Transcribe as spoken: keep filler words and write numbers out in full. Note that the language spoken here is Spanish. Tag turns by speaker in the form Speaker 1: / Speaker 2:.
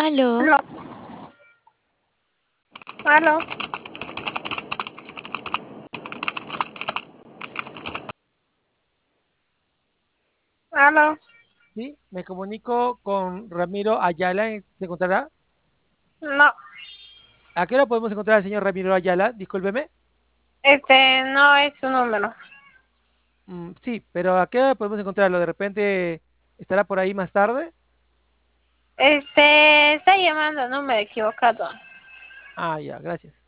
Speaker 1: Aló,
Speaker 2: Aló, aló, aló.
Speaker 3: Sí, me comunico con Ramiro Ayala. ¿Se encontrará?
Speaker 2: No,
Speaker 3: ¿A qué hora podemos encontrar al señor Ramiro Ayala? Discúlpeme.
Speaker 2: este no es su número.
Speaker 3: Mm, sí, pero ¿a qué hora podemos encontrarlo? ¿De repente estará por ahí más tarde?
Speaker 2: Este está llamando al número equivocado.
Speaker 3: Ah, ya, gracias.